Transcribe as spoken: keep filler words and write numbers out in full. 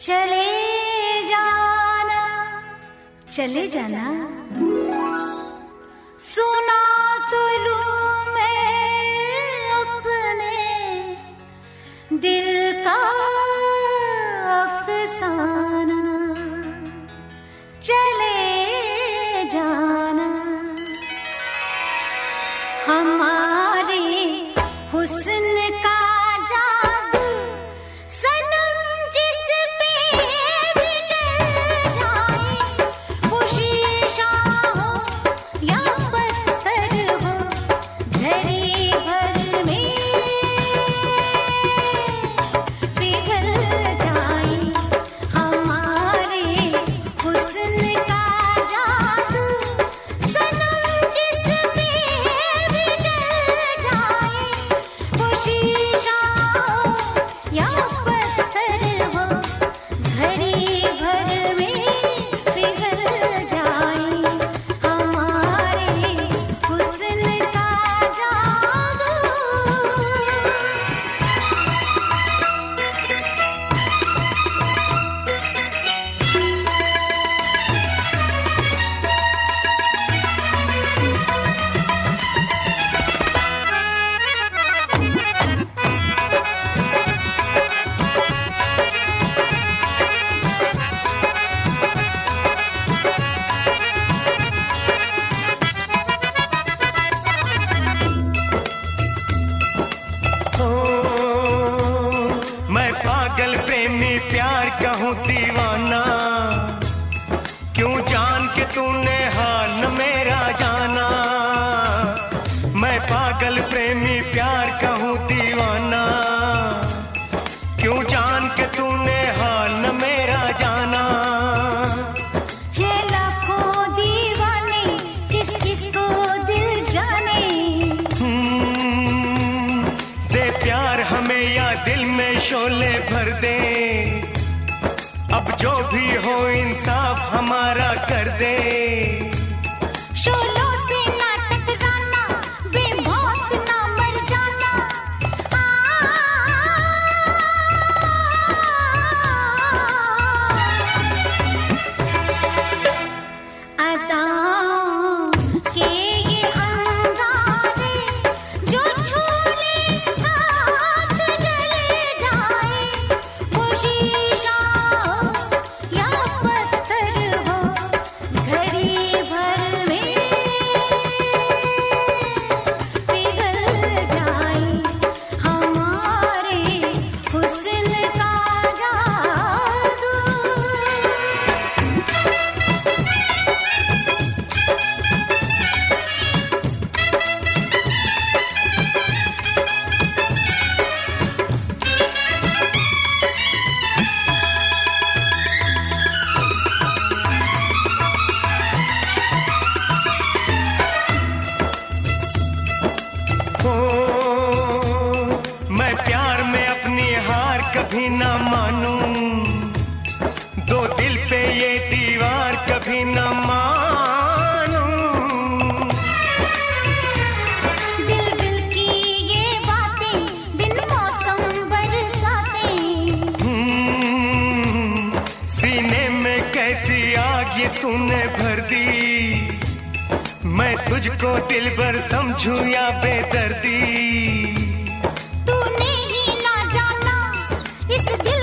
चले जाना चले जाना सुना तो लूं मैं अपने दिल का अफसाना। चले जाना हमारे हुस्न का जादू सनम जिस पे भी जल जाए, वो शीशा हो या पत्थर हो घड़ी भर में पिघल जाए। हमारे हुस्न का जादू सनम जिस पे भी जल जाए, वो शीशा हो या पत्थर हो घड़ी भर में पिघल जाए। हमारे हुस्न का जादू। मैं पागल प्रेमी प्यार कहूँ दीवाना, क्यों जान के तूने हाल न मेरा जाना। मैं पागल प्रेमी प्यार कहूँ दीवाना, क्यों जान के तूने हाल न मेरा जाना। है लाखों दीवाने किस किस को दिल जाने, हम्म, दे प्यार हमें या दिल में शोले भर दे। अब जो भी हो इंसाफ हमारा कर दे। शोलों से ना टकराना, बेमौत ना मर जाना। अदाओं के ये अंगारे जो छू ले हाथ जले जाए, वो शीशा हो या पत्थर हो घड़ी भर में पिघल जाए। हमारे हुस्न का जादू। हो मैं प्यार में अपनी हार कभी ना मानूं, दो दिल पे ये दीवार कभी ना मानूं। दिल दिल की ये बातें बिन मौसम बरसाते, हम्म, सीने में कैसी आग ये तूने भर दी। मैं तुझको दिलबर समझूं या बेदर्दी। तूने ही ना जाना इस दिल